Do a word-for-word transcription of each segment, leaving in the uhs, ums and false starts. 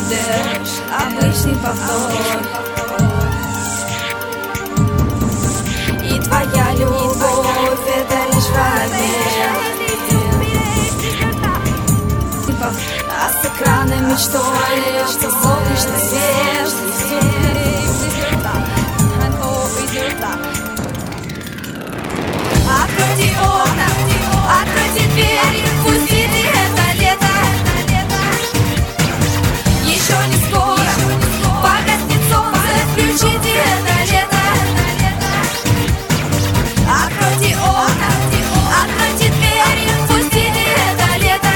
дождь, обычный повтор. И твоя любовь — это лишь фрагмент, а с экрана мечтой льется солнечный свет. Откройте окна, откройте двери, пустите это лето. Еще не скоро погаснет солнце, включите это лето. Откройте окна, откройте двери, пустите это лето.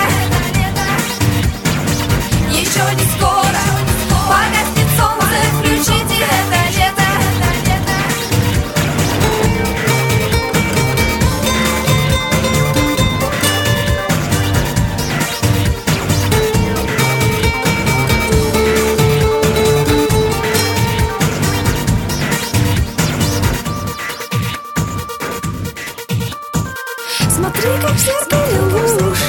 Еще не скоро погаснет солнце, включите это лето. Смотри, как в зеркале луж,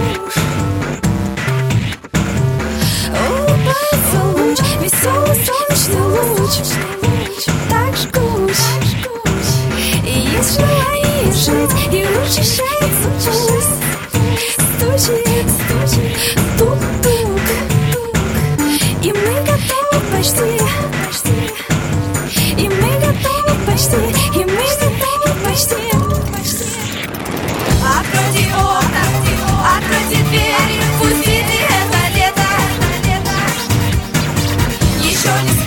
улыбается луч, веселый солнечный луч. Так жгусь, и есть желание жить, и учащается пульс. Стучит, тук-тук, и мы готовы почти, и мы готовы почти, и мы готовы почти. Откройте окна, откройте двери, пустите это лето. Еще не